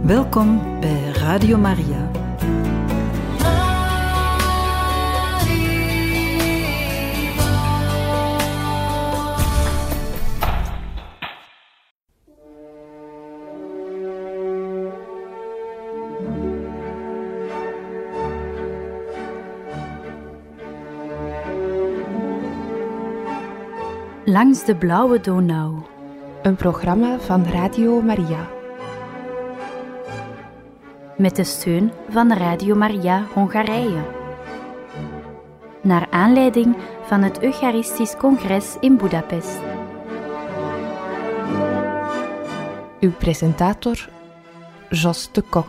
Welkom bij Radio Maria. Langs de blauwe Donau. Een programma van Radio Maria. Met de steun van Radio Maria Hongarije. Naar aanleiding van het Eucharistisch Congres in Budapest. Uw presentator, Jos de Kok.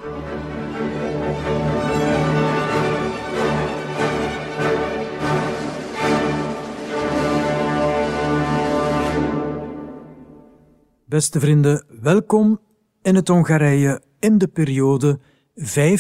Beste vrienden, welkom in het Hongarije in de periode 1570-1637.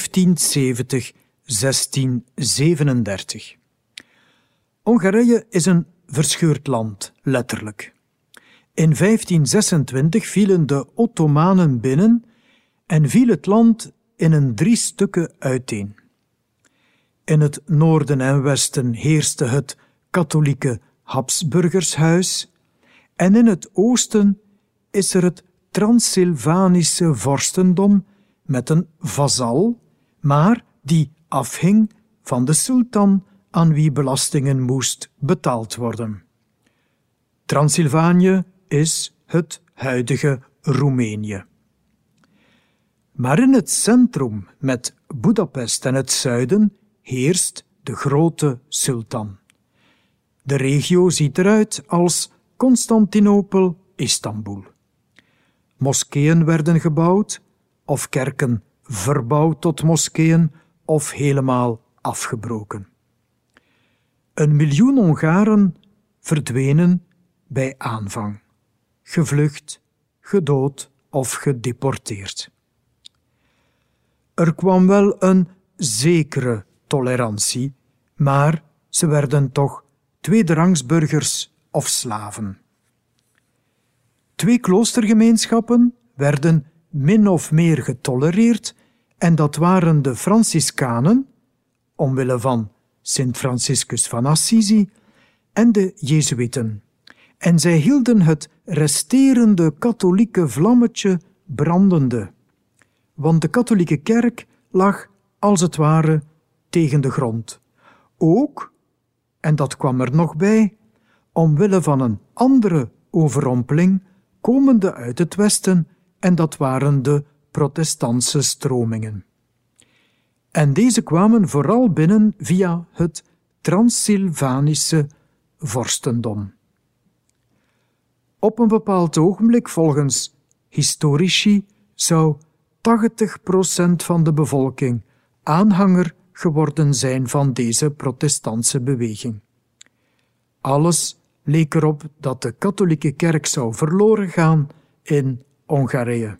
Hongarije is een verscheurd land, letterlijk. In 1526 vielen de Ottomanen binnen en viel het land in een 3 stukken uiteen. In het noorden en westen heerste het katholieke Habsburgershuis en in het oosten is er het Transylvanische vorstendom met een vazal, maar die afhing van de sultan aan wie belastingen moest betaald worden. Transylvanië is het huidige Roemenië. Maar in het centrum, met Budapest en het zuiden, heerst de grote sultan. De regio ziet eruit als Constantinopel, Istanbul. Moskeeën werden gebouwd, of kerken verbouwd tot moskeeën, of helemaal afgebroken. 1 miljoen Hongaren verdwenen bij aanvang, gevlucht, gedood of gedeporteerd. Er kwam wel een zekere tolerantie, maar ze werden toch tweederangsburgers of slaven. 2 kloostergemeenschappen werden min of meer getolereerd en dat waren de Franciscanen, omwille van Sint Franciscus van Assisi, en de Jezuïeten. En zij hielden het resterende katholieke vlammetje brandende, want de katholieke kerk lag als het ware tegen de grond. Ook, en dat kwam er nog bij, omwille van een andere overrompeling komende uit het westen, en dat waren de protestantse stromingen. En deze kwamen vooral binnen via het Transylvanische vorstendom. Op een bepaald ogenblik, volgens historici, zou 80% van de bevolking aanhanger geworden zijn van deze protestantse beweging. Alles leek erop dat de katholieke kerk zou verloren gaan in Hongarije.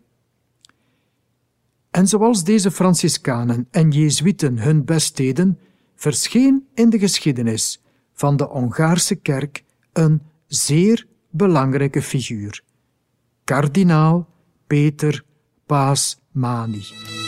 En zoals deze Franciscanen en Jezuïeten hun best deden, verscheen in de geschiedenis van de Hongaarse kerk een zeer belangrijke figuur: kardinaal Péter Pázmány.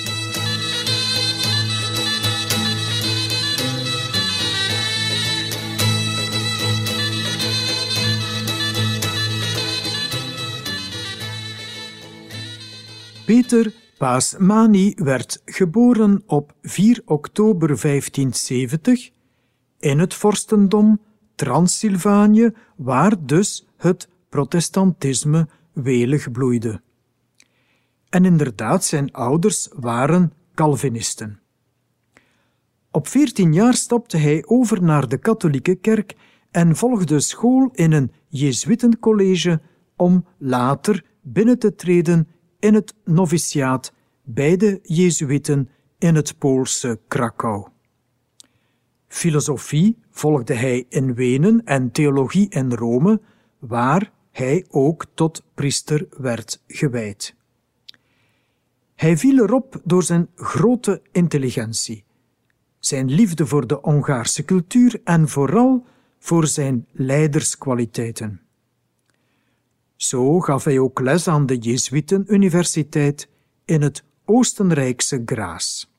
Péter Pázmány werd geboren op 4 oktober 1570 in het vorstendom Transylvanië, waar dus het protestantisme welig bloeide. En inderdaad, zijn ouders waren Calvinisten. Op 14 jaar stapte hij over naar de katholieke kerk en volgde school in een Jezuïtencollege om later binnen te treden in het noviciaat bij de Jezuïeten in het Poolse Krakau. Filosofie volgde hij in Wenen en theologie in Rome, waar hij ook tot priester werd gewijd. Hij viel erop door zijn grote intelligentie, zijn liefde voor de Hongaarse cultuur en vooral voor zijn leiderskwaliteiten. Zo gaf hij ook les aan de Jezuïtenuniversiteit in het Oostenrijkse Graz.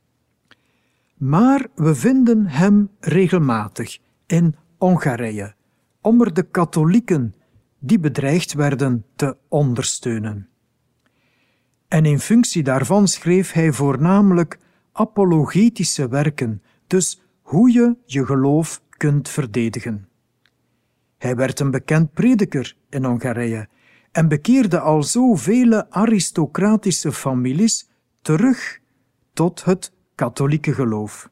Maar we vinden hem regelmatig in Hongarije, om er de katholieken die bedreigd werden te ondersteunen. En in functie daarvan schreef hij voornamelijk apologetische werken, dus hoe je je geloof kunt verdedigen. Hij werd een bekend prediker in Hongarije en bekeerde al zoveel aristocratische families terug tot het katholieke geloof.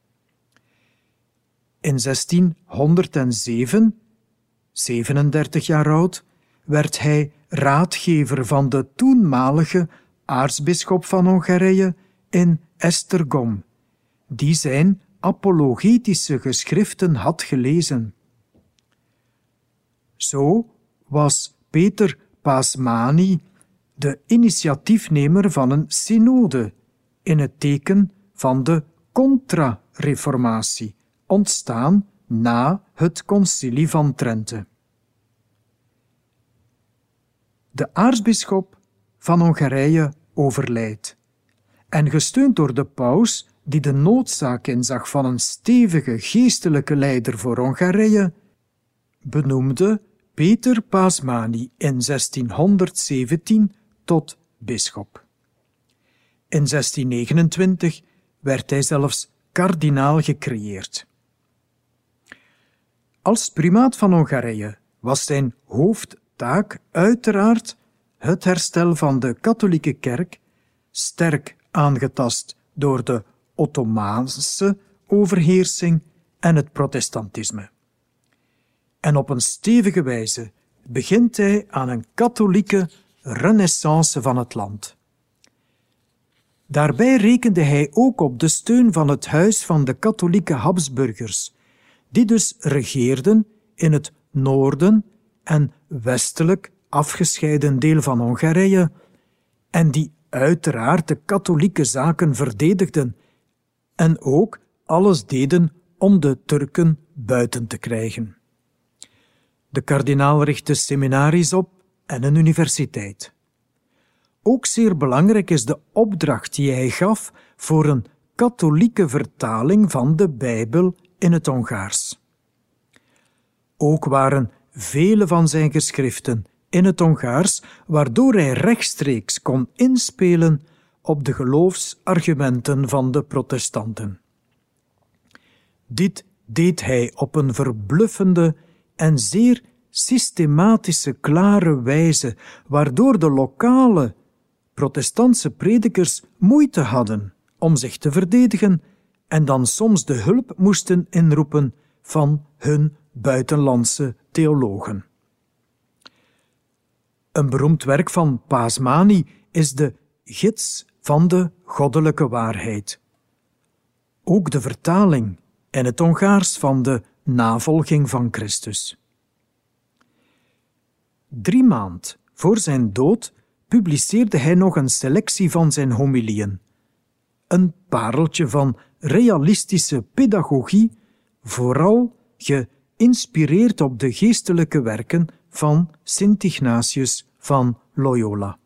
In 1607, 37 jaar oud, werd hij raadgever van de toenmalige aartsbisschop van Hongarije in Esztergom, die zijn apologetische geschriften had gelezen. Zo was Peter Pázmány de initiatiefnemer van een synode in het teken van de contra-reformatie, ontstaan na het concilie van Trente. De aartsbisschop van Hongarije overlijdt en gesteund door de paus, die de noodzaak inzag van een stevige geestelijke leider voor Hongarije, benoemde Peter Pázmány in 1617 tot bisschop. In 1629 werd hij zelfs kardinaal gecreëerd. Als primaat van Hongarije was zijn hoofdtaak uiteraard het herstel van de katholieke kerk, sterk aangetast door de Ottomaanse overheersing en het protestantisme. En op een stevige wijze begint hij aan een katholieke renaissance van het land. Daarbij rekende hij ook op de steun van het huis van de katholieke Habsburgers, die dus regeerden in het noorden en westelijk afgescheiden deel van Hongarije en die uiteraard de katholieke zaken verdedigden en ook alles deden om de Turken buiten te krijgen. De kardinaal richtte seminaries op en een universiteit. Ook zeer belangrijk is de opdracht die hij gaf voor een katholieke vertaling van de Bijbel in het Hongaars. Ook waren vele van zijn geschriften in het Hongaars, waardoor hij rechtstreeks kon inspelen op de geloofsargumenten van de protestanten. Dit deed hij op een verbluffende en zeer systematische, klare wijze, waardoor de lokale protestantse predikers moeite hadden om zich te verdedigen en dan soms de hulp moesten inroepen van hun buitenlandse theologen. Een beroemd werk van Pázmány is de Gids van de Goddelijke Waarheid. Ook de vertaling in het Hongaars van de Navolging van Christus. 3 maanden voor zijn dood publiceerde hij nog een selectie van zijn homilieën. Een pareltje van realistische pedagogie, vooral geïnspireerd op de geestelijke werken van Sint Ignatius van Loyola.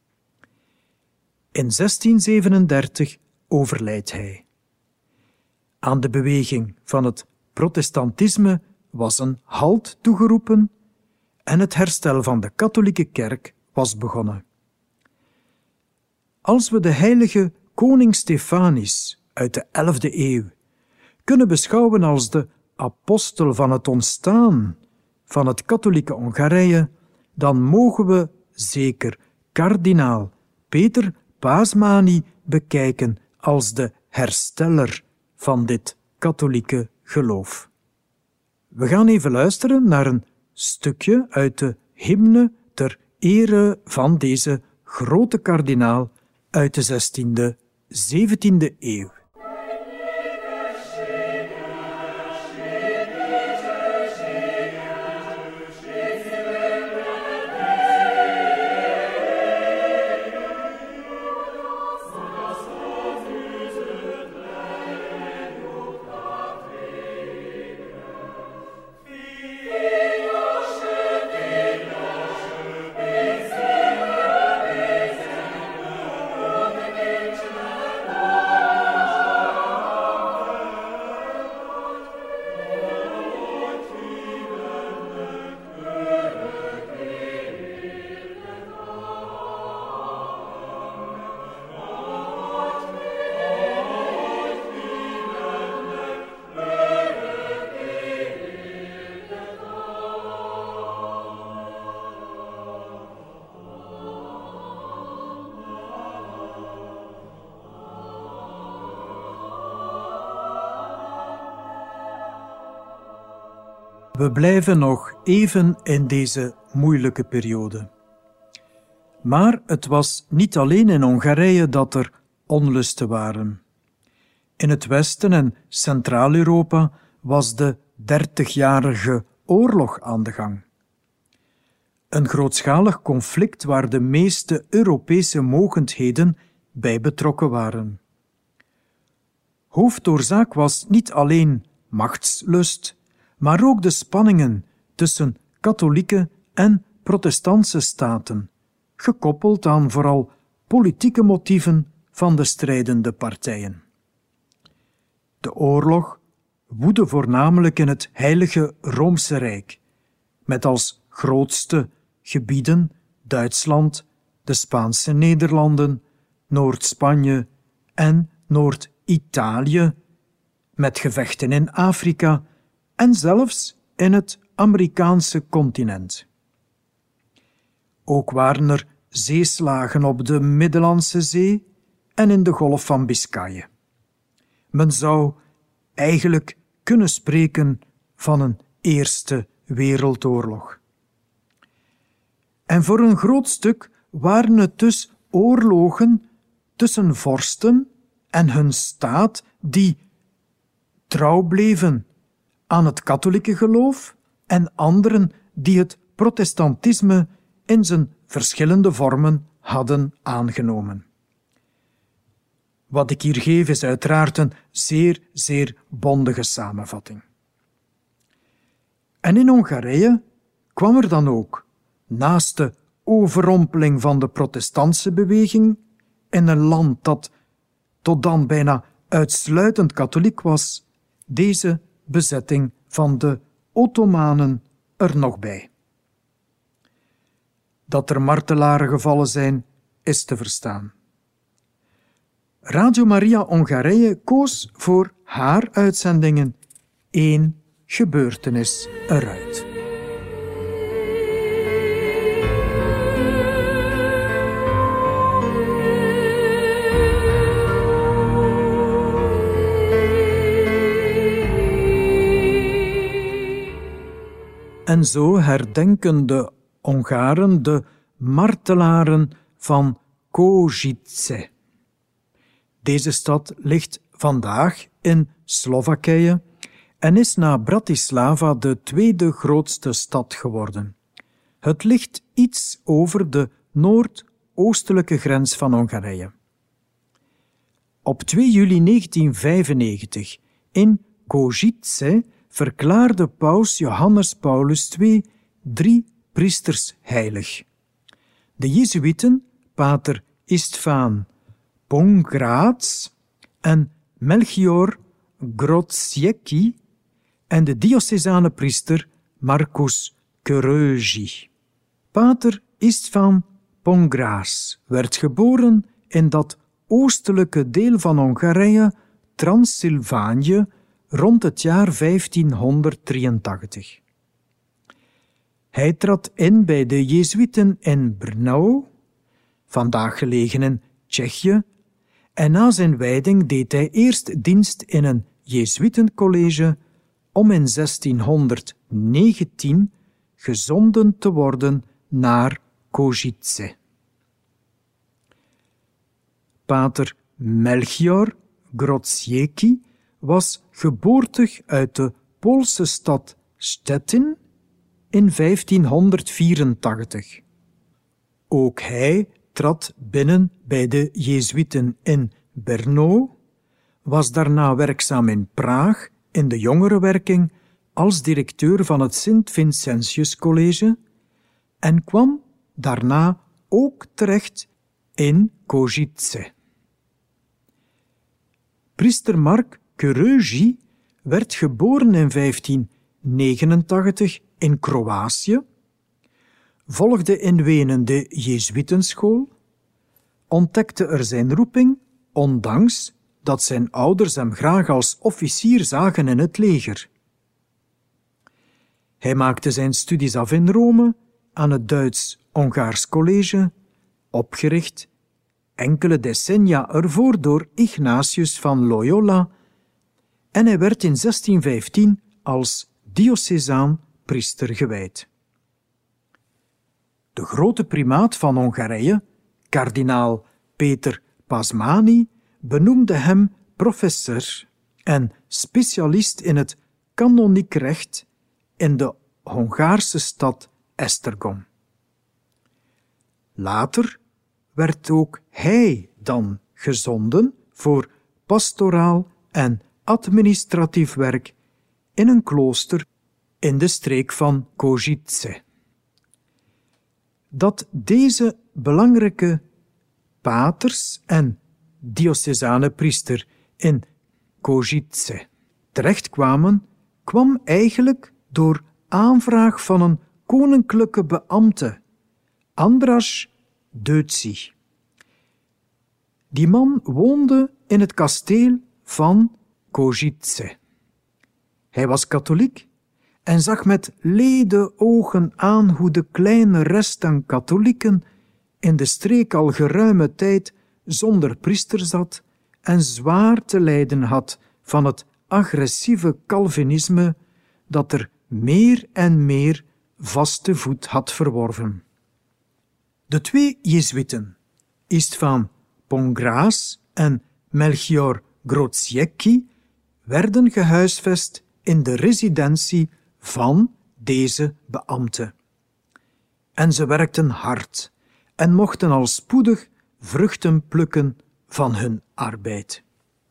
In 1637 overlijdt hij. Aan de beweging van het protestantisme was een halt toegeroepen en het herstel van de katholieke kerk was begonnen. Als we de heilige koning Stephanus uit de 11e eeuw kunnen beschouwen als de apostel van het ontstaan van het katholieke Hongarije, dan mogen we zeker kardinaal Peter Pázmány bekijken als de hersteller van dit katholieke geloof. We gaan even luisteren naar een stukje uit de hymne ter ere van deze grote kardinaal uit de 16e, 17e eeuw. Amen. We blijven nog even in deze moeilijke periode. Maar het was niet alleen in Hongarije dat er onlusten waren. In het Westen en Centraal-Europa was de 30-jarige oorlog aan de gang. Een grootschalig conflict waar de meeste Europese mogendheden bij betrokken waren. Hoofdoorzaak was niet alleen machtslust, maar ook de spanningen tussen katholieke en protestantse staten, gekoppeld aan vooral politieke motieven van de strijdende partijen. De oorlog woedde voornamelijk in het Heilige Roomse Rijk, met als grootste gebieden Duitsland, de Spaanse Nederlanden, Noord-Spanje en Noord-Italië, met gevechten in Afrika en zelfs in het Amerikaanse continent. Ook waren er zeeslagen op de Middellandse Zee en in de Golf van Biscayen. Men zou eigenlijk kunnen spreken van een Eerste Wereldoorlog. En voor een groot stuk waren het dus oorlogen tussen vorsten en hun staat die trouw bleven aan het katholieke geloof en anderen die het protestantisme in zijn verschillende vormen hadden aangenomen. Wat ik hier geef is uiteraard een zeer, zeer bondige samenvatting. En in Hongarije kwam er dan ook, naast de overrompeling van de protestantse beweging, in een land dat tot dan bijna uitsluitend katholiek was, deze bezetting van de Ottomanen er nog bij. Dat er martelaren gevallen zijn, is te verstaan. Radio Maria Hongarije koos voor haar uitzendingen één gebeurtenis eruit. En zo herdenken de Hongaren de martelaren van Košice. Deze stad ligt vandaag in Slowakije en is na Bratislava de tweede grootste stad geworden. Het ligt iets over de noordoostelijke grens van Hongarije. Op 2 juli 1995 in Košice verklaarde paus Johannes Paulus II 3 priesters heilig. De Jezuïeten, pater István Pongrácz en Melchior Grodziecki en de diocesane priester Marcus Körösi. Pater István Pongrácz werd geboren in dat oostelijke deel van Hongarije, Transylvanië, rond het jaar 1583. Hij trad in bij de Jezuïeten in Brno, vandaag gelegen in Tsjechië, en na zijn wijding deed hij eerst dienst in een Jezuïtencollege om in 1619 gezonden te worden naar Košice. Pater Melchior Grodziecki was geboortig uit de Poolse stad Stettin in 1584. Ook hij trad binnen bij de Jezuïeten in Brno, was daarna werkzaam in Praag in de jongerenwerking als directeur van het Sint-Vincentius College en kwam daarna ook terecht in Košice. Priester Mark Körösi werd geboren in 1589 in Kroatië, volgde in Wenen de Jezuïtenschool, ontdekte er zijn roeping, ondanks dat zijn ouders hem graag als officier zagen in het leger. Hij maakte zijn studies af in Rome aan het Duits-Hongaars College, opgericht enkele decennia ervoor door Ignatius van Loyola, en hij werd in 1615 als diocesaan priester gewijd. De grote primaat van Hongarije, kardinaal Peter Pázmány, benoemde hem professor en specialist in het kanoniek recht in de Hongaarse stad Esztergom. Later werd ook hij dan gezonden voor pastoraal en administratief werk in een klooster in de streek van Košice. Dat deze belangrijke paters en diocesane priester in Košice terechtkwamen, kwam eigenlijk door aanvraag van een koninklijke beambte, András Döczi. Die man woonde in het kasteel van Košice. Hij was katholiek en zag met lede ogen aan hoe de kleine rest aan katholieken in de streek al geruime tijd zonder priester zat en zwaar te lijden had van het agressieve Calvinisme dat er meer en meer vaste voet had verworven. De twee Jezuïeten, István Pongrácz en Melchior Grodziecki, werden gehuisvest in de residentie van deze beambte. En ze werkten hard en mochten al spoedig vruchten plukken van hun arbeid.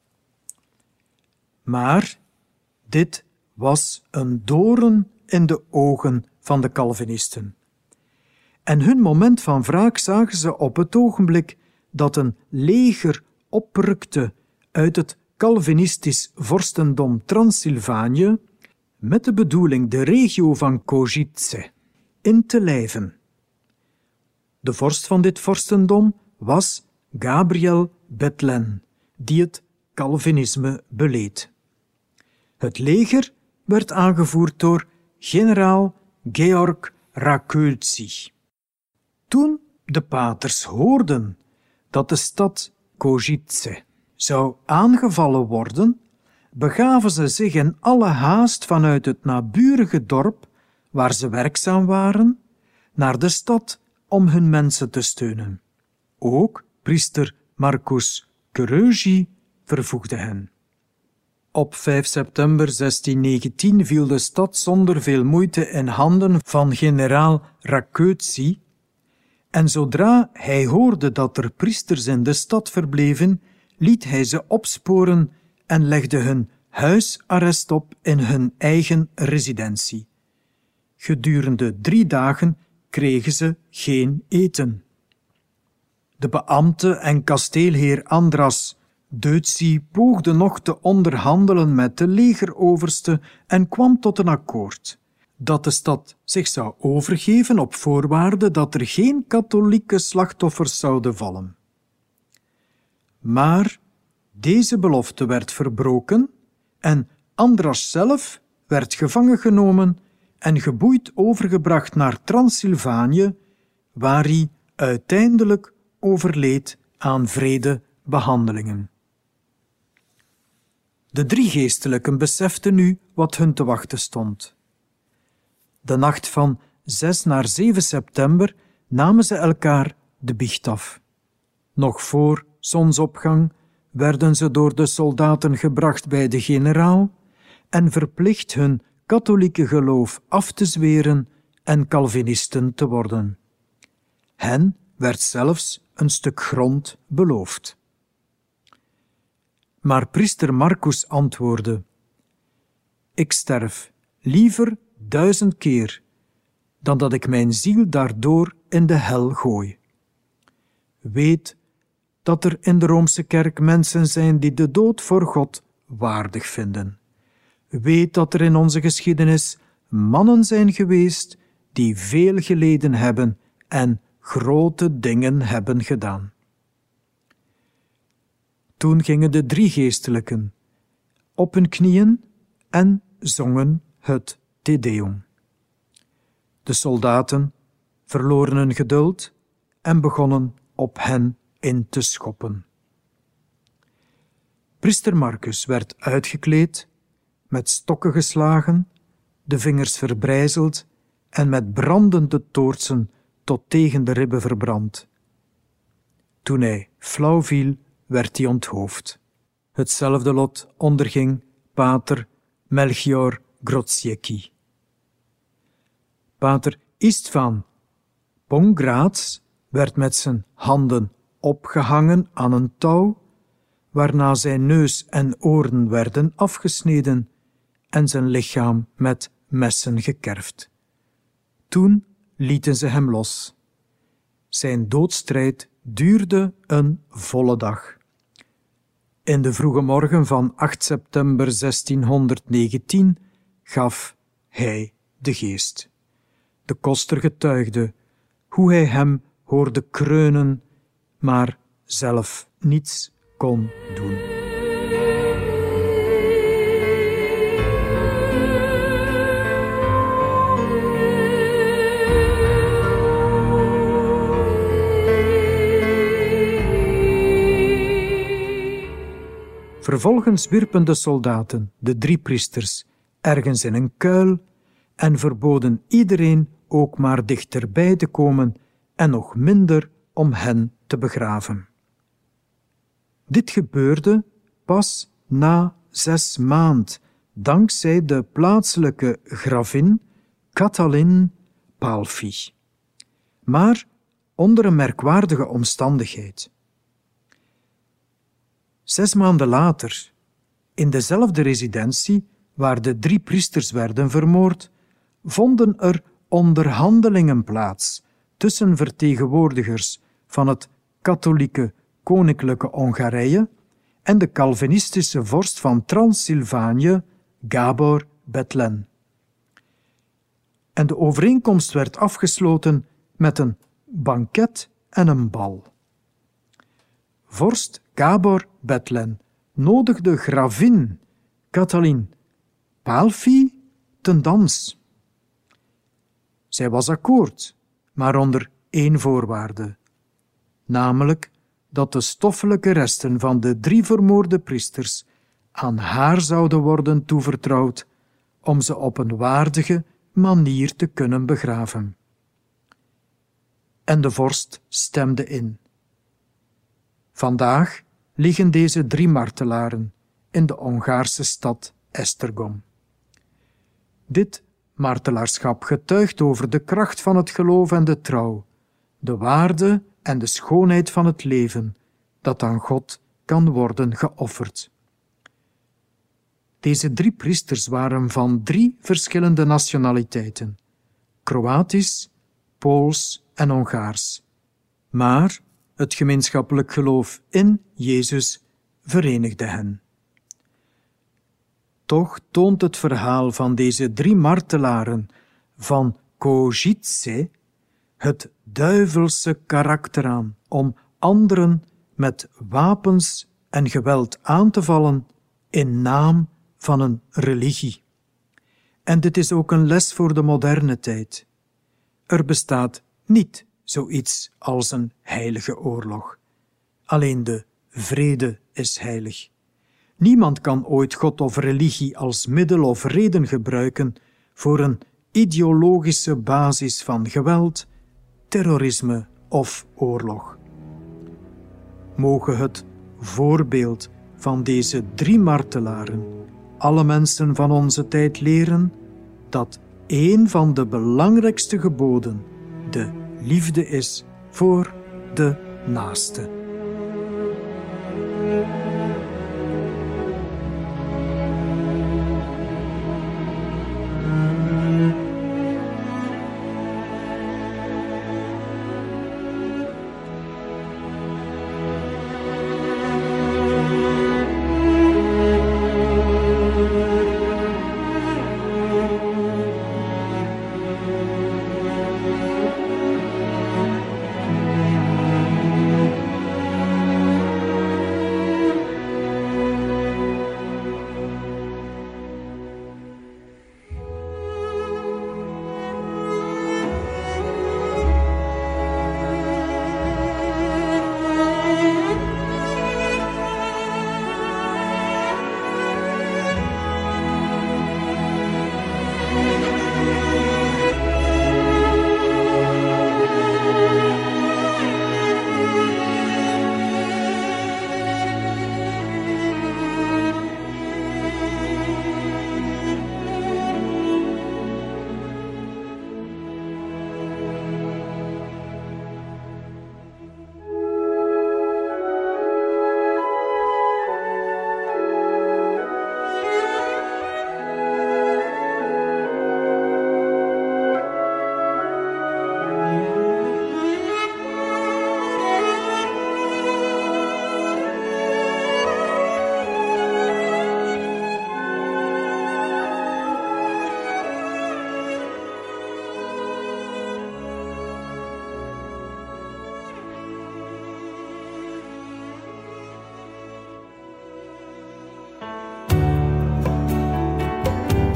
Maar dit was een doorn in de ogen van de Calvinisten. En hun moment van wraak zagen ze op het ogenblik dat een leger oprukte uit het Calvinistisch vorstendom Transylvanië met de bedoeling de regio van Košice in te lijven. De vorst van dit vorstendom was Gabriel Bethlen, die het Calvinisme beleed. Het leger werd aangevoerd door generaal Georg Rákóczi. Toen de paters hoorden dat de stad Košice zou aangevallen worden, begaven ze zich in alle haast vanuit het naburige dorp, waar ze werkzaam waren, naar de stad om hun mensen te steunen. Ook priester Marcus Körösi vervoegde hen. Op 5 september 1619 viel de stad zonder veel moeite in handen van generaal Rákóczi, en zodra hij hoorde dat er priesters in de stad verbleven, liet hij ze opsporen en legde hun huisarrest op in hun eigen residentie. Gedurende 3 dagen kregen ze geen eten. De beambte en kasteelheer András Döczi poogde nog te onderhandelen met de legeroverste en kwam tot een akkoord dat de stad zich zou overgeven op voorwaarde dat er geen katholieke slachtoffers zouden vallen. Maar deze belofte werd verbroken en András zelf werd gevangen genomen en geboeid overgebracht naar Transylvanië, waar hij uiteindelijk overleed aan wrede behandelingen. De 3 geestelijken beseften nu wat hun te wachten stond. De nacht van 6 naar 7 september namen ze elkaar de biecht af. Nog voor zonsopgang werden ze door de soldaten gebracht bij de generaal en verplicht hun katholieke geloof af te zweren en Calvinisten te worden. Hen werd zelfs een stuk grond beloofd. Maar priester Marcus antwoordde: ik sterf liever 1000 keer dan dat ik mijn ziel daardoor in de hel gooi. Weet dat er in de Roomse Kerk mensen zijn die de dood voor God waardig vinden. Weet dat er in onze geschiedenis mannen zijn geweest die veel geleden hebben en grote dingen hebben gedaan. Toen gingen de 3 geestelijken op hun knieën en zongen het Te Deum. De soldaten verloren hun geduld en begonnen op hen in te schoppen. Priester Marcus werd uitgekleed, met stokken geslagen, de vingers verbrijzeld en met brandende toortsen tot tegen de ribben verbrand. Toen hij flauw viel, werd hij onthoofd. Hetzelfde lot onderging pater Melchior Grodziecki. Pater Istvan Pongrácz werd met zijn handen opgehangen aan een touw, waarna zijn neus en oren werden afgesneden en zijn lichaam met messen gekerfd. Toen lieten ze hem los. Zijn doodstrijd duurde een volle dag. In de vroege morgen van 8 september 1619 gaf hij de geest. De koster getuigde hoe hij hem hoorde kreunen, maar zelf niets kon doen. Vervolgens wierpen de soldaten, de 3 priesters, ergens in een kuil en verboden iedereen ook maar dichterbij te komen en nog minder om hen te begraven. Dit gebeurde pas na 6 maanden, dankzij de plaatselijke gravin Katalin Pálffy. Maar onder een merkwaardige omstandigheid. 6 maanden later, in dezelfde residentie waar de 3 priesters werden vermoord, vonden er onderhandelingen plaats tussen vertegenwoordigers van het katholieke koninklijke Hongarije en de Calvinistische vorst van Transylvanië, Gábor Bethlen. En de overeenkomst werd afgesloten met een banket en een bal. Vorst Gábor Bethlen nodigde gravin Katalin Pálffy ten dans. Zij was akkoord, maar onder 1 voorwaarde, namelijk dat de stoffelijke resten van de 3 vermoorde priesters aan haar zouden worden toevertrouwd om ze op een waardige manier te kunnen begraven. En de vorst stemde in. Vandaag liggen deze 3 martelaren in de Hongaarse stad Esztergom. Dit martelaarschap getuigt over de kracht van het geloof en de trouw, de waarde en de schoonheid van het leven dat aan God kan worden geofferd. Deze 3 priesters waren van 3 verschillende nationaliteiten, Kroatisch, Pools en Hongaars, maar het gemeenschappelijk geloof in Jezus verenigde hen. Toch toont het verhaal van deze 3 martelaren van Kozice het duivelse karakter aan om anderen met wapens en geweld aan te vallen in naam van een religie. En dit is ook een les voor de moderne tijd. Er bestaat niet zoiets als een heilige oorlog. Alleen de vrede is heilig. Niemand kan ooit God of religie als middel of reden gebruiken voor een ideologische basis van geweld, terrorisme of oorlog. Mogen het voorbeeld van deze 3 martelaren alle mensen van onze tijd leren dat een van de belangrijkste geboden de liefde is voor de naaste.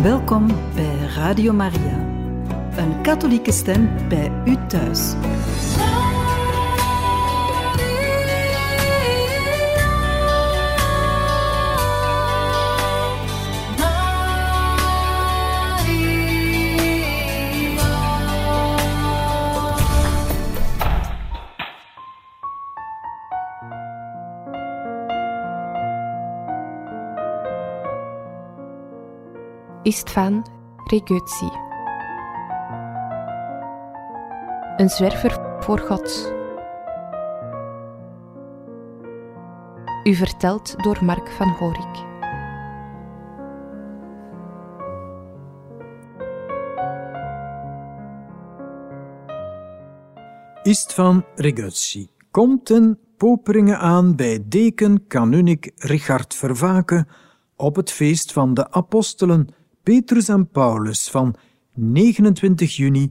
Welkom bij Radio Maria, een katholieke stem bij u thuis. Istvan Regötzi. Een zwerver voor God. U verteld door Mark van Horik. Istvan Regötzi komt in Poperingen aan bij deken kanunnik Richard Vervaeke op het feest van de apostelen Petrus en Paulus van 29 juni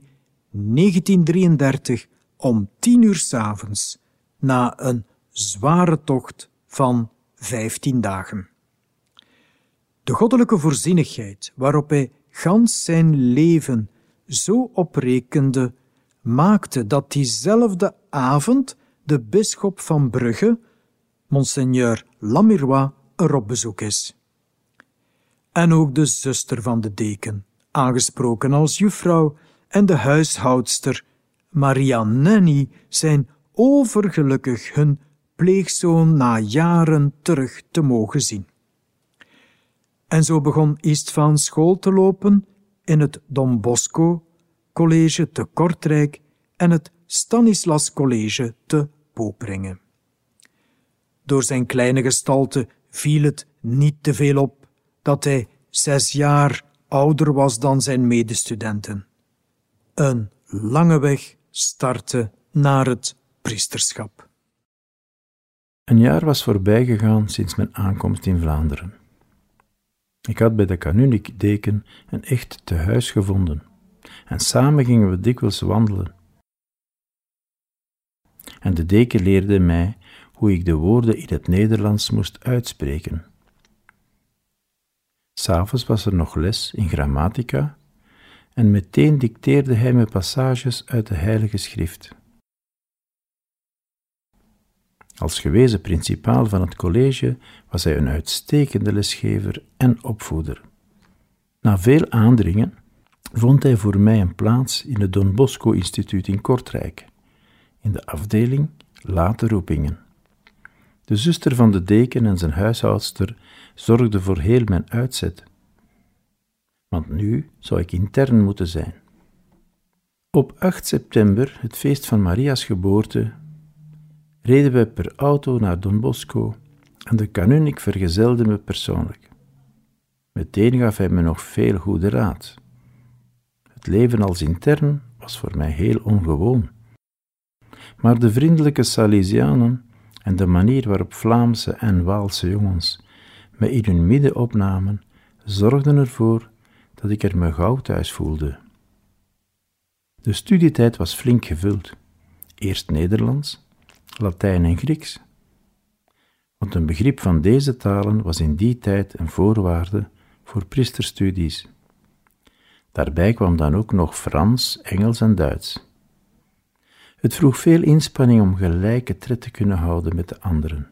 1933 om 10 uur 's avonds, na een zware tocht van 15 dagen. De goddelijke voorzienigheid waarop hij gans zijn leven zo oprekende, maakte dat diezelfde avond de bisschop van Brugge, Monseigneur Lamirois, er op bezoek is. En ook de zuster van de deken, aangesproken als juffrouw, en de huishoudster Maria Nenny zijn overgelukkig hun pleegzoon na jaren terug te mogen zien. En zo begon Istvan school te lopen in het Don Bosco College te Kortrijk en het Stanislas College te Poperingen. Door zijn kleine gestalte viel het niet te veel op dat hij 6 jaar ouder was dan zijn medestudenten. Een lange weg startte naar het priesterschap. Een jaar was voorbijgegaan sinds mijn aankomst in Vlaanderen. Ik had bij de kanunnik deken een echt tehuis gevonden en samen gingen we dikwijls wandelen. En de deken leerde mij hoe ik de woorden in het Nederlands moest uitspreken. 'S Avonds was er nog les in grammatica en meteen dicteerde hij me passages uit de Heilige Schrift. Als gewezen principaal van het college was hij een uitstekende lesgever en opvoeder. Na veel aandringen vond hij voor mij een plaats in het Don Bosco Instituut in Kortrijk, in de afdeling Late Roepingen. De zuster van de deken en zijn huishoudster zorgden voor heel mijn uitzet. Want nu zou ik intern moeten zijn. Op 8 september, het feest van Maria's geboorte, reden we per auto naar Don Bosco en de kanunnik vergezelde me persoonlijk. Meteen gaf hij me nog veel goede raad. Het leven als intern was voor mij heel ongewoon. Maar de vriendelijke Salesianen en de manier waarop Vlaamse en Waalse jongens me in hun midden opnamen, zorgden ervoor dat ik er me gauw thuis voelde. De studietijd was flink gevuld. Eerst Nederlands, Latijn en Grieks. Want een begrip van deze talen was in die tijd een voorwaarde voor priesterstudies. Daarbij kwam dan ook nog Frans, Engels en Duits. Het vroeg veel inspanning om gelijke tred te kunnen houden met de anderen.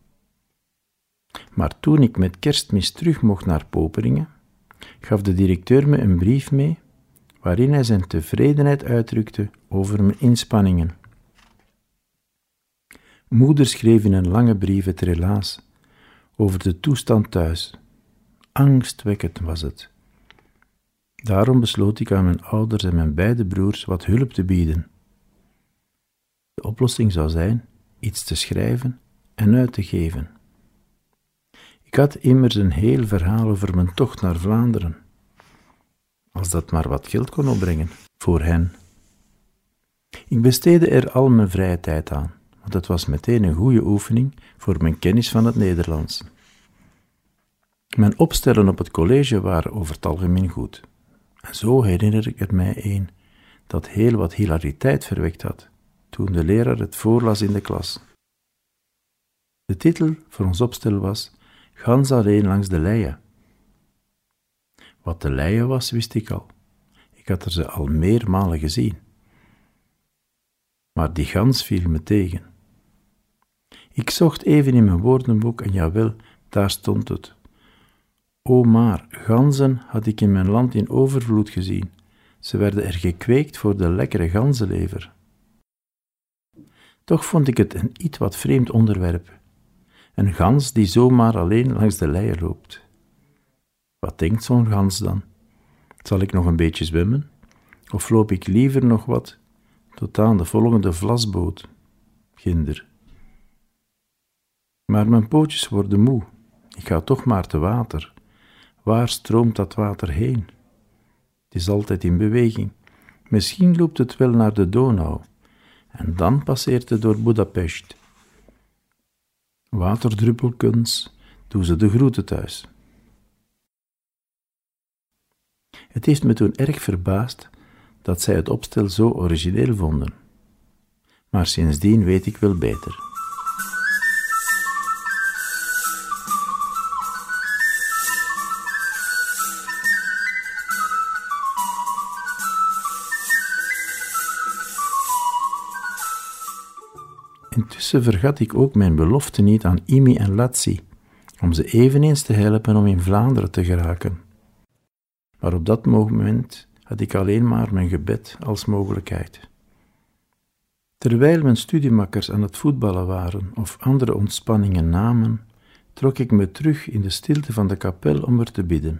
Maar toen ik met Kerstmis terug mocht naar Poperingen, gaf de directeur me een brief mee, waarin hij zijn tevredenheid uitdrukte over mijn inspanningen. Moeder schreef in een lange brief het relaas over de toestand thuis. Angstwekkend was het. Daarom besloot ik aan mijn ouders en mijn beide broers wat hulp te bieden. De oplossing zou zijn iets te schrijven en uit te geven. Ik had immers een heel verhaal over mijn tocht naar Vlaanderen. Als dat maar wat geld kon opbrengen voor hen. Ik besteedde er al mijn vrije tijd aan, want het was meteen een goede oefening voor mijn kennis van het Nederlands. Mijn opstellen op het college waren over het algemeen goed. En zo herinner ik er mij een dat heel wat hilariteit verwekt had, toen de leraar het voorlas in de klas. De titel voor ons opstel was Gans alleen langs de leien. Wat de leien was, wist ik al. Ik had er ze al meermalen gezien. Maar die gans viel me tegen. Ik zocht even in mijn woordenboek en jawel, daar stond het. O maar, ganzen had ik in mijn land in overvloed gezien. Ze werden er gekweekt voor de lekkere ganzenlever. Toch vond ik het een iets wat vreemd onderwerp. Een gans die zomaar alleen langs de leien loopt. Wat denkt zo'n gans dan? Zal ik nog een beetje zwemmen? Of loop ik liever nog wat tot aan de volgende vlasboot? Ginder. Maar mijn pootjes worden moe. Ik ga toch maar te water. Waar stroomt dat water heen? Het is altijd in beweging. Misschien loopt het wel naar de Donau. En dan passeert het door Budapest. Waterdruppelkens, doe ze de groeten thuis. Het heeft me toen erg verbaasd dat zij het opstel zo origineel vonden. Maar sindsdien weet ik wel beter. Intussen vergat ik ook mijn belofte niet aan Imi en Latsi, om ze eveneens te helpen om in Vlaanderen te geraken. Maar op dat moment had ik alleen maar mijn gebed als mogelijkheid. Terwijl mijn studiemakkers aan het voetballen waren of andere ontspanningen namen, trok ik me terug in de stilte van de kapel om er te bidden.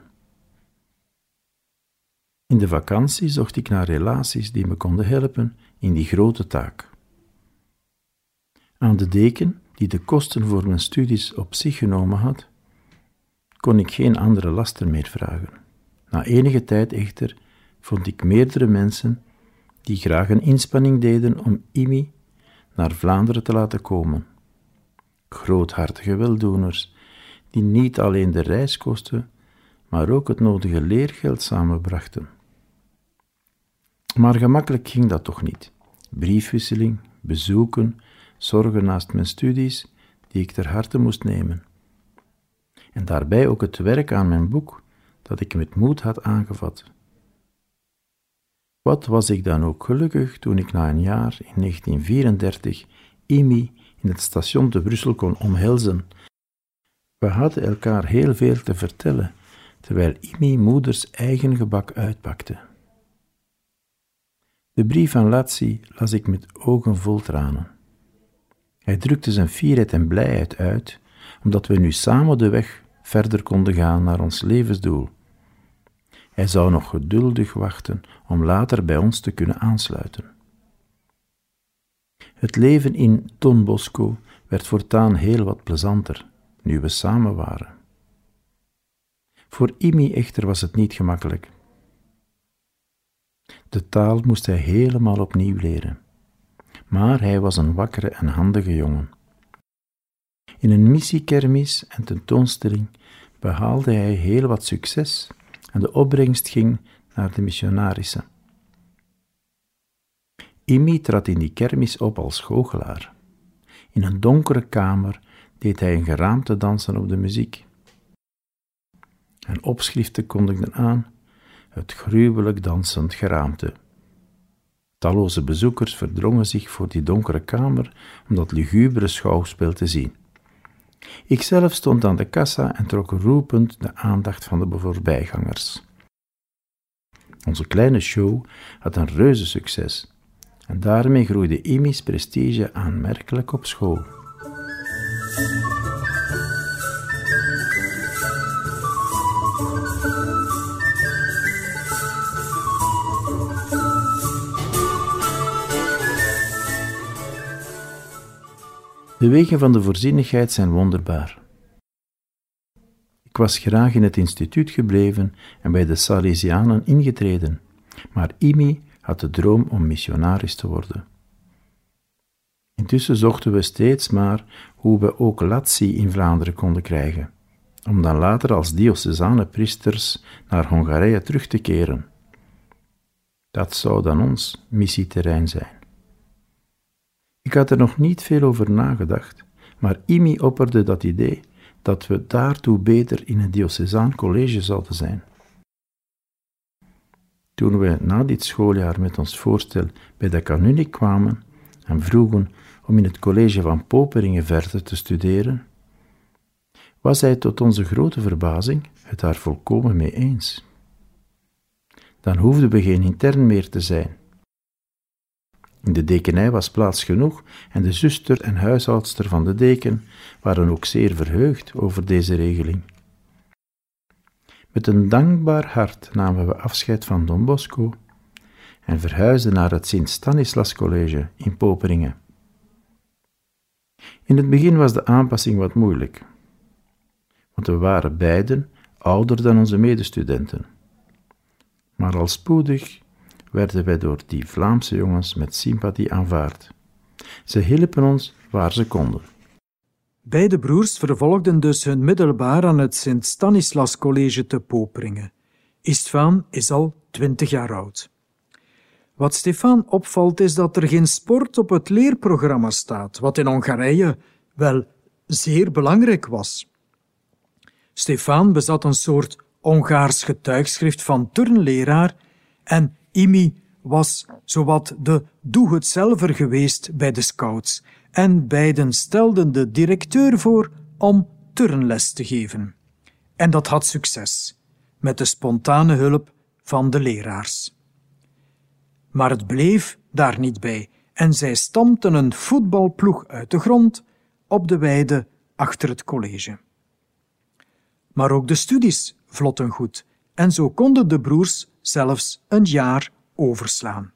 In de vakantie zocht ik naar relaties die me konden helpen in die grote taak. Aan de deken, die de kosten voor mijn studies op zich genomen had, kon ik geen andere lasten meer vragen. Na enige tijd echter vond ik meerdere mensen die graag een inspanning deden om Imi naar Vlaanderen te laten komen. Groothartige weldoeners, die niet alleen de reiskosten, maar ook het nodige leergeld samenbrachten. Maar gemakkelijk ging dat toch niet. Briefwisseling, bezoeken, zorgen naast mijn studies, die ik ter harte moest nemen. En daarbij ook het werk aan mijn boek, dat ik met moed had aangevat. Wat was ik dan ook gelukkig toen ik na een jaar, in 1934, Imi in het station te Brussel kon omhelzen. We hadden elkaar heel veel te vertellen, terwijl Imi moeders eigen gebak uitpakte. De brief van Latsi las ik met ogen vol tranen. Hij drukte zijn fierheid en blijheid uit, omdat we nu samen de weg verder konden gaan naar ons levensdoel. Hij zou nog geduldig wachten om later bij ons te kunnen aansluiten. Het leven in Don Bosco werd voortaan heel wat plezanter, nu we samen waren. Voor Imi echter was het niet gemakkelijk. De taal moest hij helemaal opnieuw leren. Maar hij was een wakkere en handige jongen. In een missiekermis en tentoonstelling behaalde hij heel wat succes en de opbrengst ging naar de missionarissen. Imi trad in die kermis op als goochelaar. In een donkere kamer deed hij een geraamte dansen op de muziek. En opschriften kondigden aan: het gruwelijk dansend geraamte. Talloze bezoekers verdrongen zich voor die donkere kamer om dat lugubere schouwspel te zien. Ikzelf stond aan de kassa en trok roepend de aandacht van de voorbijgangers. Onze kleine show had een reuze succes en daarmee groeide Imi's prestige aanmerkelijk op school. De wegen van de voorzienigheid zijn wonderbaar. Ik was graag in het instituut gebleven en bij de Salesianen ingetreden, maar Imi had de droom om missionaris te worden. Intussen zochten we steeds maar hoe we ook Latsi in Vlaanderen konden krijgen, om dan later als diocesane priesters naar Hongarije terug te keren. Dat zou dan ons missieterrein zijn. Ik had er nog niet veel over nagedacht, maar Imi opperde dat idee dat we daartoe beter in een diocesaan college zouden zijn. Toen we na dit schooljaar met ons voorstel bij de kanunie kwamen en vroegen om in het college van Poperingen verder te studeren, was hij tot onze grote verbazing het daar volkomen mee eens. Dan hoefden we geen intern meer te zijn. In de dekenij was plaats genoeg en de zuster en huishoudster van de deken waren ook zeer verheugd over deze regeling. Met een dankbaar hart namen we afscheid van Don Bosco en verhuisden naar het Sint-Stanislas College in Poperingen. In het begin was de aanpassing wat moeilijk, want we waren beiden ouder dan onze medestudenten. Maar al spoedig werden wij door die Vlaamse jongens met sympathie aanvaard. Ze hielpen ons waar ze konden. Beide broers vervolgden dus hun middelbaar aan het Sint-Stanislas College te Poperingen. Istvaan is al 20 jaar oud. Wat Stefaan opvalt is dat er geen sport op het leerprogramma staat, wat in Hongarije wel zeer belangrijk was. Stefaan bezat een soort Hongaars getuigschrift van turnleraar en Imi was zowat de doe-het-zelver geweest bij de scouts en beiden stelden de directeur voor om turnles te geven. En dat had succes, met de spontane hulp van de leraars. Maar het bleef daar niet bij en zij stampten een voetbalploeg uit de grond op de weide achter het college. Maar ook de studies vlotten goed en zo konden de broers zelfs een jaar overslaan.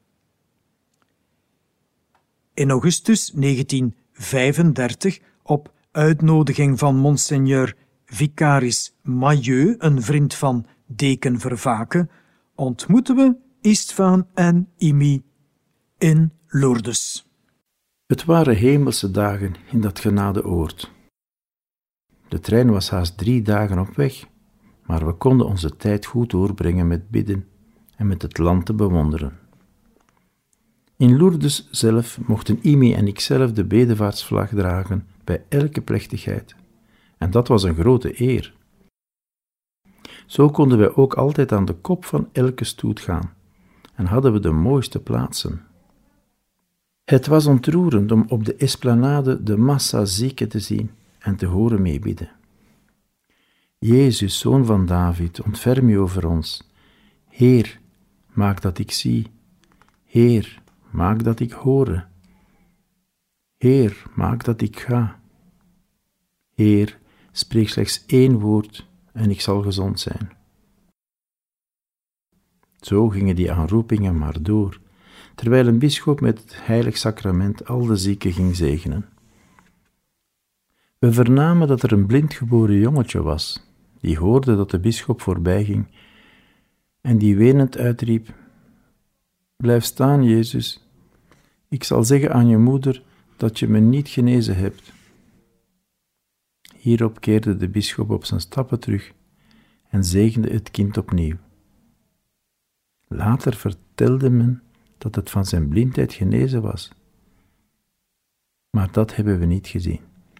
In augustus 1935, op uitnodiging van monseigneur Vicaris Mailleux, een vriend van deken Vervaeke, ontmoeten we Istvaan en Imi in Lourdes. Het waren hemelse dagen in dat genadeoord. De trein was haast 3 dagen op weg, maar we konden onze tijd goed doorbrengen met bidden en met het land te bewonderen. In Lourdes zelf mochten Imi en ikzelf de bedevaartsvlag dragen bij elke plechtigheid, en dat was een grote eer. Zo konden wij ook altijd aan de kop van elke stoet gaan en hadden we de mooiste plaatsen. Het was ontroerend om op de esplanade de massa zieken te zien en te horen meebidden. Jezus, Zoon van David, ontferm u over ons. Heer, maak dat ik zie. Heer, maak dat ik hoor. Heer, maak dat ik ga. Heer, spreek slechts 1 woord en ik zal gezond zijn. Zo gingen die aanroepingen maar door, terwijl een bisschop met het heilig sacrament al de zieken ging zegenen. We vernamen dat er een blindgeboren jongetje was, die hoorde dat de bisschop voorbijging en die wenend uitriep: Blijf staan, Jezus. Ik zal zeggen aan je moeder dat je me niet genezen hebt. Hierop keerde de bisschop op zijn stappen terug en zegende het kind opnieuw. Later vertelde men dat het van zijn blindheid genezen was. Maar dat hebben we niet gezien.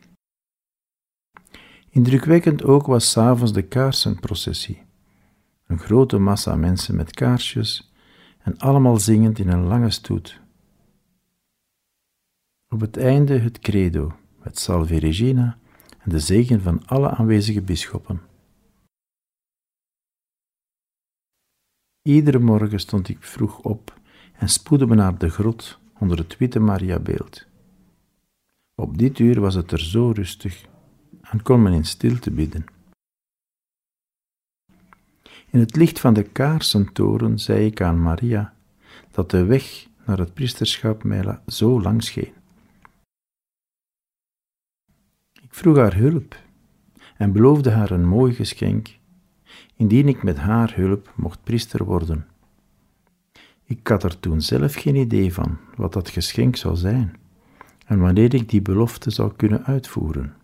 Indrukwekkend ook was 's avonds de kaarsenprocessie. Een grote massa mensen met kaarsjes en allemaal zingend in een lange stoet. Op het einde het credo, het Salve Regina en de zegen van alle aanwezige bisschoppen. Iedere morgen stond ik vroeg op en spoedde me naar de grot onder het witte Mariabeeld. Op dit uur was het er zo rustig en kon men in stilte bidden. In het licht van de kaarsentoren zei ik aan Maria dat de weg naar het priesterschap mij zo lang scheen. Ik vroeg haar hulp en beloofde haar een mooi geschenk, indien ik met haar hulp mocht priester worden. Ik had er toen zelf geen idee van wat dat geschenk zou zijn en wanneer ik die belofte zou kunnen uitvoeren.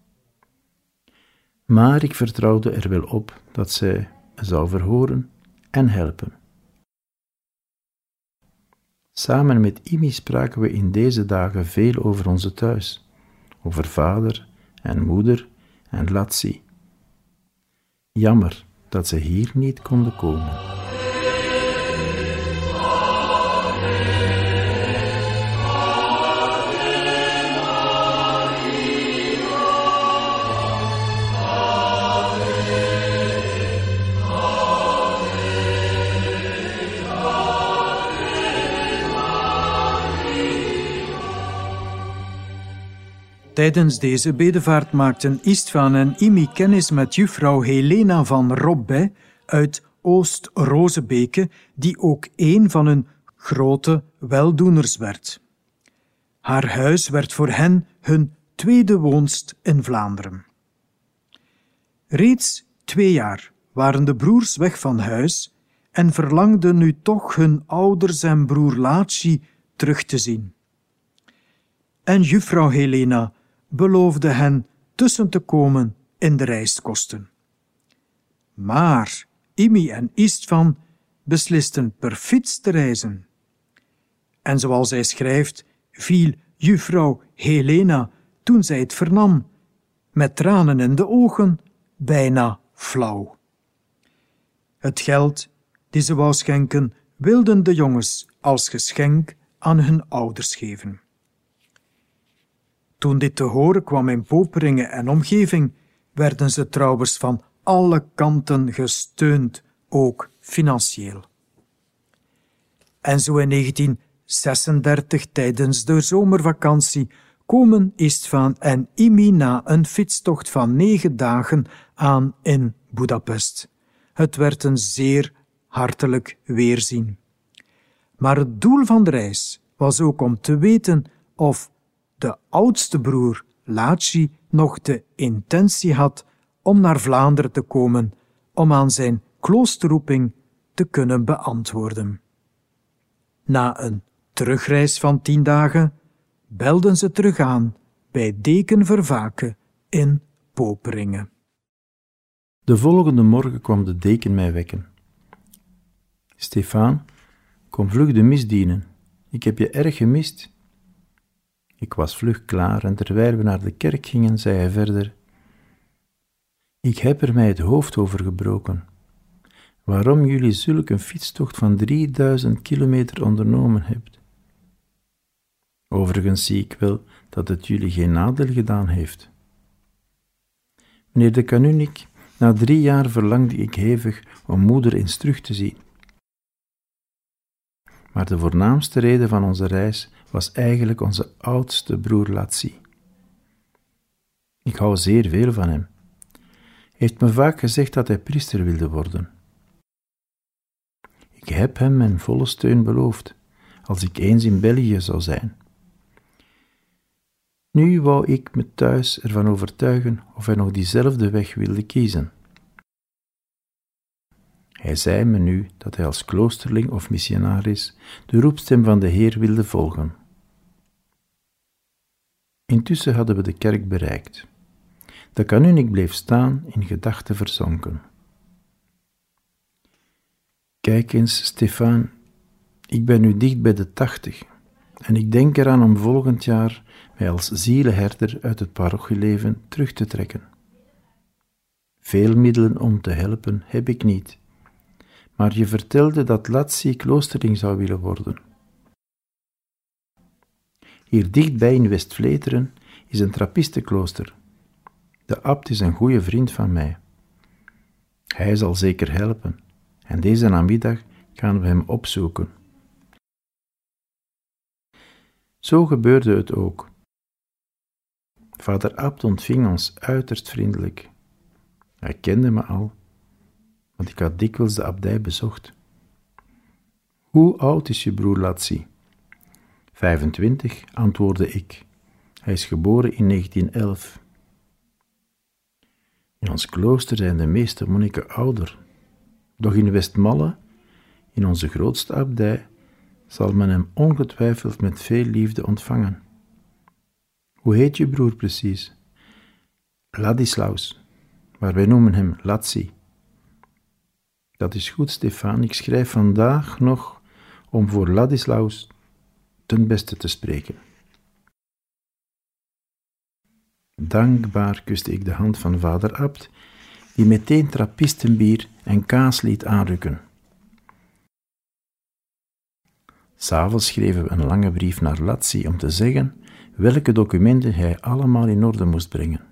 Maar ik vertrouwde er wel op dat zij zou verhoren en helpen. Samen met Imi spraken we in deze dagen veel over onze thuis, over vader en moeder en Latsi. Jammer dat ze hier niet konden komen. Tijdens deze bedevaart maakten Istvan en Imi kennis met juffrouw Helena van Robbe uit Oost-Rozebeke, die ook een van hun grote weldoeners werd. Haar huis werd voor hen hun tweede woonst in Vlaanderen. Reeds 2 jaar waren de broers weg van huis en verlangden nu toch hun ouders en broer Laci terug te zien. En juffrouw Helena beloofde hen tussen te komen in de reiskosten. Maar Imi en Istvan beslisten per fiets te reizen. En zoals hij schrijft, viel juffrouw Helena, toen zij het vernam, met tranen in de ogen, bijna flauw. Het geld die ze wou schenken, wilden de jongens als geschenk aan hun ouders geven. Toen dit te horen kwam in Poperingen en omgeving, werden ze trouwens van alle kanten gesteund, ook financieel. En zo in 1936, tijdens de zomervakantie, komen Istvan en Imi na een fietstocht van 9 dagen aan in Budapest. Het werd een zeer hartelijk weerzien. Maar het doel van de reis was ook om te weten of de oudste broer Laci nog de intentie had om naar Vlaanderen te komen om aan zijn kloosterroeping te kunnen beantwoorden. Na een terugreis van 10 dagen belden ze terug aan bij deken Vervaeke in Poperingen. De volgende morgen kwam de deken mij wekken. Stefaan, kom vlug de mis dienen. Ik heb je erg gemist. Ik was vlug klaar en terwijl we naar de kerk gingen, zei hij verder: Ik heb er mij het hoofd over gebroken. Waarom jullie zulk een fietstocht van 3000 kilometer ondernomen hebt. Overigens zie ik wel dat het jullie geen nadeel gedaan heeft. Meneer de kanunik, na 3 jaar verlangde ik hevig om moeder eens terug te zien. Maar de voornaamste reden van onze reis was eigenlijk onze oudste broer Laci. Ik hou zeer veel van hem. Hij heeft me vaak gezegd dat hij priester wilde worden. Ik heb hem mijn volle steun beloofd, als ik eens in België zou zijn. Nu wou ik me thuis ervan overtuigen of hij nog diezelfde weg wilde kiezen. Hij zei me nu dat hij als kloosterling of missionaris de roepstem van de Heer wilde volgen. Intussen hadden we de kerk bereikt. De kanunik bleef staan, in gedachten verzonken. Kijk eens, Stefaan, ik ben nu dicht bij de 80 en ik denk eraan om volgend jaar mij als zielenherder uit het parochieleven terug te trekken. Veel middelen om te helpen heb ik niet, maar je vertelde dat Laci kloosterling zou willen worden. Hier dichtbij in West-Vleteren is een trappistenklooster. De abt is een goede vriend van mij. Hij zal zeker helpen en deze namiddag gaan we hem opzoeken. Zo gebeurde het ook. Vader Abt ontving ons uiterst vriendelijk. Hij kende me al, want ik had dikwijls de abdij bezocht. Hoe oud is je broer Laci? 25, antwoordde ik. Hij is geboren in 1911. In ons klooster zijn de meeste monniken ouder. Doch in Westmalle, in onze grootste abdij, zal men hem ongetwijfeld met veel liefde ontvangen. Hoe heet je broer precies? Ladislaus, maar wij noemen hem Laci. Dat is goed, Stefaan. Ik schrijf vandaag nog om voor Ladislaus ten beste te spreken. Dankbaar kuste ik de hand van vader Abt, die meteen trappistenbier en kaas liet aanrukken. 'S Avonds schreven we een lange brief naar Laci om te zeggen welke documenten hij allemaal in orde moest brengen.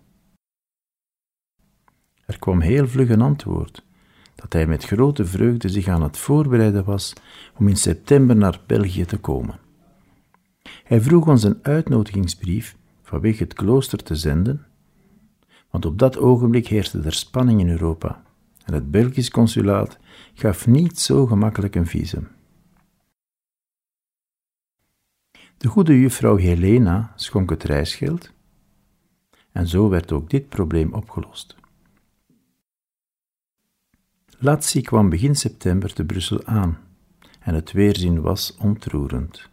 Er kwam heel vlug een antwoord, dat hij met grote vreugde zich aan het voorbereiden was om in september naar België te komen. Hij vroeg ons een uitnodigingsbrief vanwege het klooster te zenden, want op dat ogenblik heerste er spanning in Europa en het Belgisch consulaat gaf niet zo gemakkelijk een visum. De goede juffrouw Helena schonk het reisgeld en zo werd ook dit probleem opgelost. Latsi kwam begin september te Brussel aan en het weerzien was ontroerend.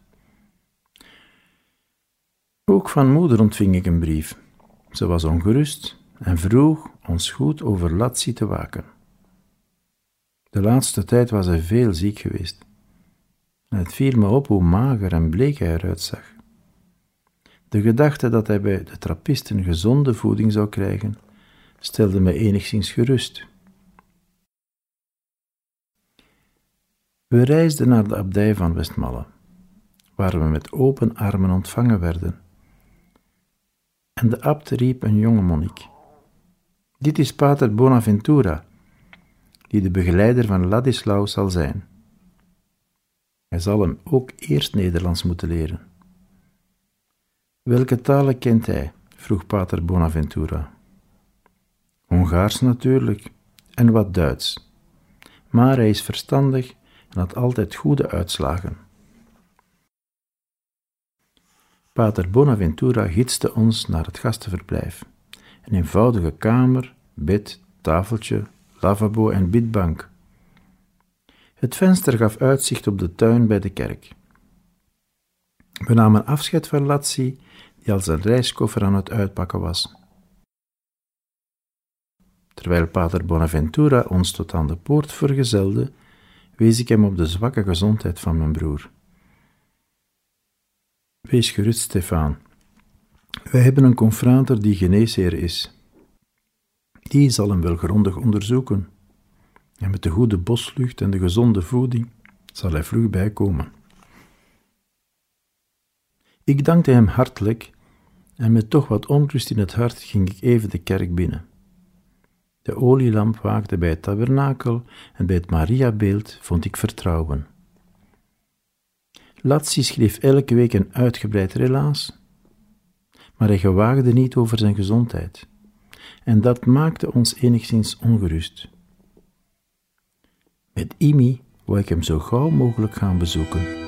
Ook van moeder ontving ik een brief. Ze was ongerust en vroeg ons goed over Latsi te waken. De laatste tijd was hij veel ziek geweest. En het viel me op hoe mager en bleek hij eruit zag. De gedachte dat hij bij de trappisten gezonde voeding zou krijgen, stelde me enigszins gerust. We reisden naar de abdij van Westmalle, waar we met open armen ontvangen werden. En de abt riep een jonge monnik. Dit is pater Bonaventura, die de begeleider van Ladislau zal zijn. Hij zal hem ook eerst Nederlands moeten leren. Welke talen kent hij? Vroeg pater Bonaventura. Hongaars natuurlijk, en wat Duits. Maar hij is verstandig en had altijd goede uitslagen. Pater Bonaventura gidste ons naar het gastenverblijf. Een eenvoudige kamer, bed, tafeltje, lavabo en bidbank. Het venster gaf uitzicht op de tuin bij de kerk. We namen afscheid van Latsi, die al zijn reiskoffer aan het uitpakken was. Terwijl pater Bonaventura ons tot aan de poort vergezelde, wees ik hem op de zwakke gezondheid van mijn broer. Wees gerust, Stefaan. Wij hebben een confrater die geneesheer is. Die zal hem wel grondig onderzoeken. En met de goede boslucht en de gezonde voeding zal hij vlug bijkomen. Ik dankte hem hartelijk en met toch wat onrust in het hart ging ik even de kerk binnen. De olielamp waakte bij het tabernakel en bij het Mariabeeld vond ik vertrouwen. Latsi schreef elke week een uitgebreid relaas, maar hij gewaagde niet over zijn gezondheid. En dat maakte ons enigszins ongerust. Met Imi wou ik hem zo gauw mogelijk gaan bezoeken.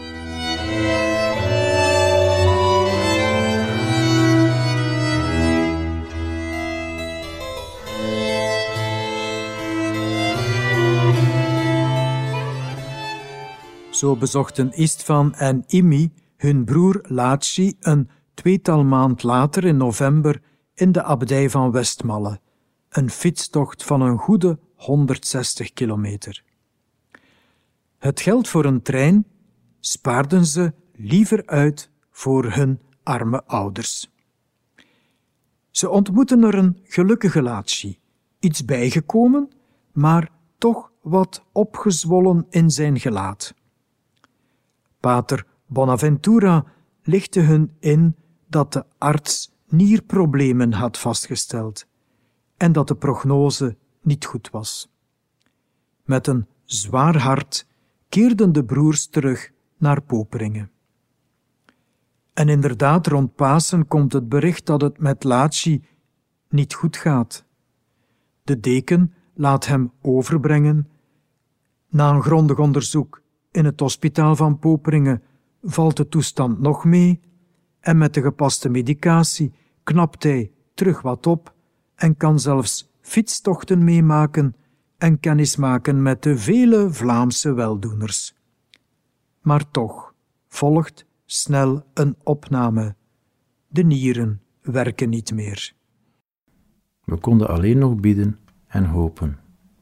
Zo bezochten Istvan en Imi hun broer Latsi een tweetal maand later in november in de abdij van Westmalle, een fietstocht van een goede 160 kilometer. Het geld voor een trein spaarden ze liever uit voor hun arme ouders. Ze ontmoetten er een gelukkige Latsi, iets bijgekomen, maar toch wat opgezwollen in zijn gelaat. Pater Bonaventura lichtte hun in dat de arts nierproblemen had vastgesteld en dat de prognose niet goed was. Met een zwaar hart keerden de broers terug naar Poperinge. En inderdaad, rond Pasen komt het bericht dat het met Latsi niet goed gaat. De deken laat hem overbrengen. Na een grondig onderzoek in het hospitaal van Poperinge valt de toestand nog mee en met de gepaste medicatie knapt hij terug wat op en kan zelfs fietstochten meemaken en kennismaken met de vele Vlaamse weldoeners. Maar toch volgt snel een opname. De nieren werken niet meer. We konden alleen nog bidden en hopen.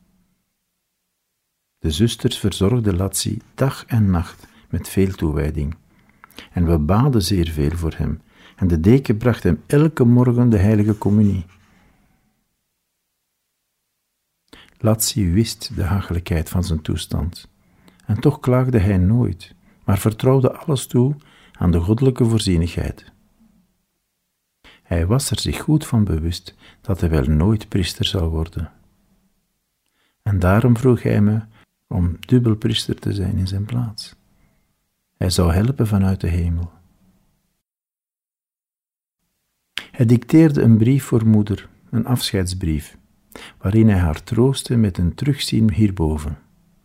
De zusters verzorgden Latsi dag en nacht met veel toewijding. En we baden zeer veel voor hem. En de deken bracht hem elke morgen de heilige communie. Latsi wist de hachelijkheid van zijn toestand. En toch klaagde hij nooit, maar vertrouwde alles toe aan de goddelijke voorzienigheid. Hij was er zich goed van bewust dat hij wel nooit priester zou worden. En daarom vroeg hij me om dubbel priester te zijn in zijn plaats. Hij zou helpen vanuit de hemel. Hij dicteerde een brief voor moeder, een afscheidsbrief, waarin hij haar troostte met een terugzien hierboven.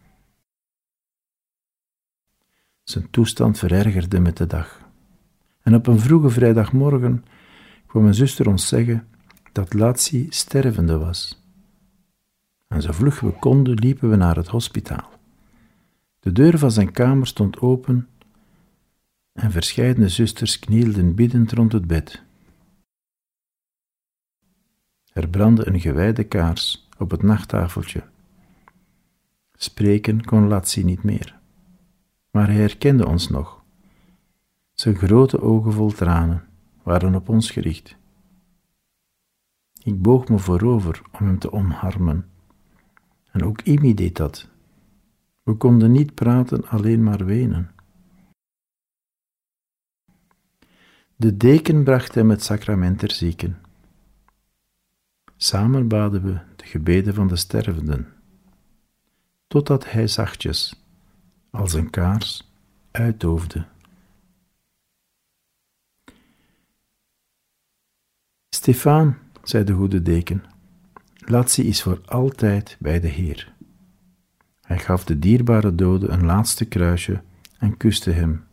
Zijn toestand verergerde met de dag. En op een vroege vrijdagmorgen kwam mijn zuster ons zeggen dat Latsi stervende was. En zo vlug we konden liepen we naar het hospitaal. De deur van zijn kamer stond open en verscheidene zusters knielden biddend rond het bed. Er brandde een gewijde kaars op het nachttafeltje. Spreken kon Latsi niet meer, maar hij herkende ons nog. Zijn grote ogen vol tranen waren op ons gericht. Ik boog me voorover om hem te omarmen. En ook Imi deed dat. We konden niet praten, alleen maar wenen. De deken bracht hem het sacrament der zieken. Samen baden we de gebeden van de stervenden, totdat hij zachtjes, als een kaars, uitdoofde. Stefaan, zei de goede deken, Latsi is voor altijd bij de Heer. Hij gaf de dierbare dode een laatste kruisje en kuste hem.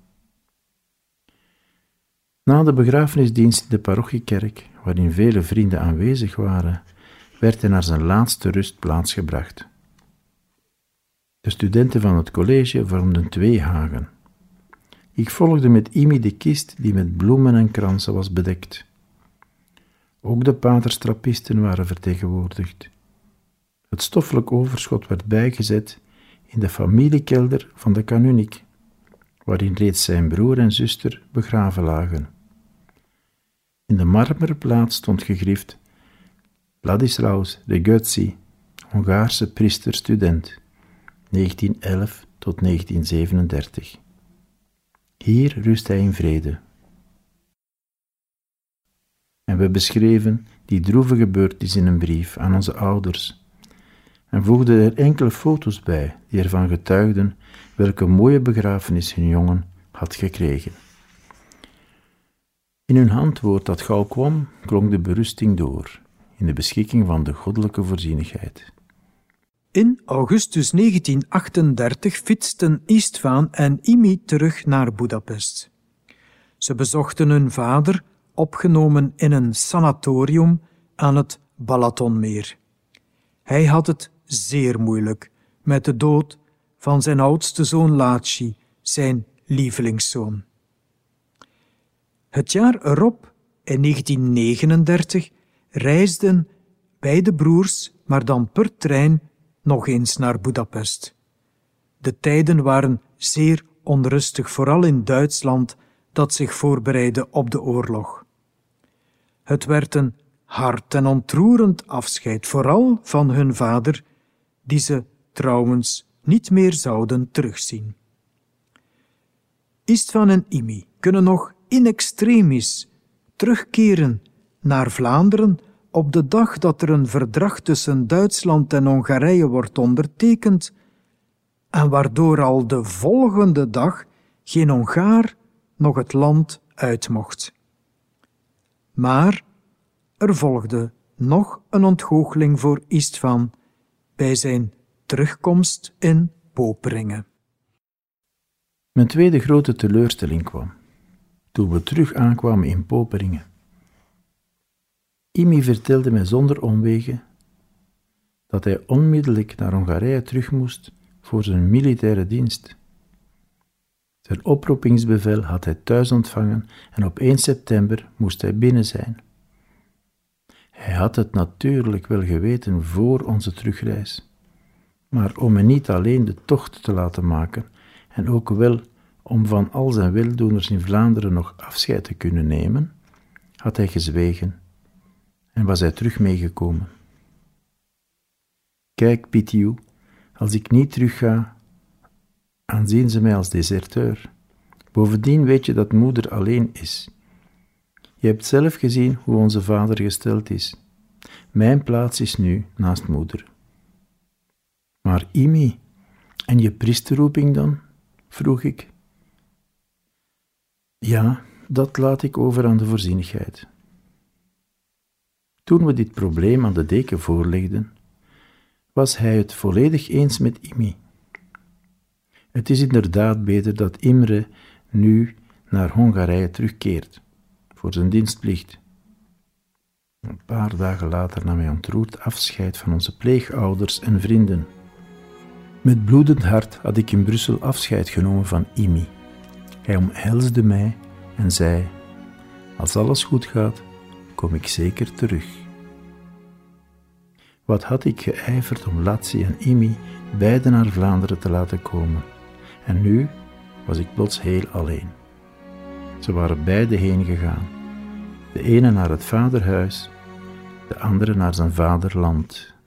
Na de begrafenisdienst in de parochiekerk, waarin vele vrienden aanwezig waren, werd hij naar zijn laatste rustplaats gebracht. De studenten van het college vormden 2 hagen. Ik volgde met Imi de kist die met bloemen en kransen was bedekt. Ook de paterstrappisten waren vertegenwoordigd. Het stoffelijk overschot werd bijgezet in de familiekelder van de kanunnik, waarin reeds zijn broer en zuster begraven lagen. In de marmerplaats stond gegrift Ladislaus de Götzi, Hongaarse priester-student, 1911 tot 1937. Hier rust hij in vrede. En we beschreven die droeve gebeurtenis in een brief aan onze ouders en voegden er enkele foto's bij die ervan getuigden welke mooie begrafenis hun jongen had gekregen. In hun handwoord dat gauw kwam, klonk de berusting door, in de beschikking van de goddelijke voorzienigheid. In augustus 1938 fietsten Istvaan en Imi terug naar Budapest. Ze bezochten hun vader, opgenomen in een sanatorium aan het Balatonmeer. Hij had het zeer moeilijk met de dood van zijn oudste zoon László, zijn lievelingszoon. Het jaar erop, in 1939, reisden beide broers, maar dan per trein, nog eens naar Budapest. De tijden waren zeer onrustig, vooral in Duitsland, dat zich voorbereidde op de oorlog. Het werd een hard en ontroerend afscheid, vooral van hun vader, die ze trouwens niet meer zouden terugzien. Istvaan en Imi kunnen nog in extremis terugkeren naar Vlaanderen op de dag dat er een verdrag tussen Duitsland en Hongarije wordt ondertekend en waardoor al de volgende dag geen Hongaar nog het land uit mocht. Maar er volgde nog een ontgoocheling voor Istvaan bij zijn terugkomst in Poperinge. Mijn tweede grote teleurstelling kwam toen we terug aankwamen in Poperinge. Imi vertelde mij zonder omwegen dat hij onmiddellijk naar Hongarije terug moest voor zijn militaire dienst. Zijn oproepingsbevel had hij thuis ontvangen en op 1 september moest hij binnen zijn. Hij had het natuurlijk wel geweten voor onze terugreis, maar om me niet alleen de tocht te laten maken en ook wel om van al zijn weldoeners in Vlaanderen nog afscheid te kunnen nemen, had hij gezwegen en was hij terug meegekomen. Kijk, Pitiou, als ik niet terugga, aanzien ze mij als deserteur. Bovendien weet je dat moeder alleen is. Je hebt zelf gezien hoe onze vader gesteld is. Mijn plaats is nu naast moeder. Maar Imi, en je priesterroeping dan? Vroeg ik. Ja, dat laat ik over aan de voorzienigheid. Toen we dit probleem aan de deken voorlegden, was hij het volledig eens met Imi. Het is inderdaad beter dat Imre nu naar Hongarije terugkeert, voor zijn dienstplicht. Een paar dagen later nam hij ontroerd afscheid van onze pleegouders en vrienden. Met bloedend hart had ik in Brussel afscheid genomen van Imi. Hij omhelsde mij en zei: als alles goed gaat, kom ik zeker terug. Wat had ik geijverd om Latsi en Imi beiden naar Vlaanderen te laten komen. En nu was ik plots heel alleen. Ze waren beide heen gegaan. De ene naar het vaderhuis, de andere naar zijn vaderland.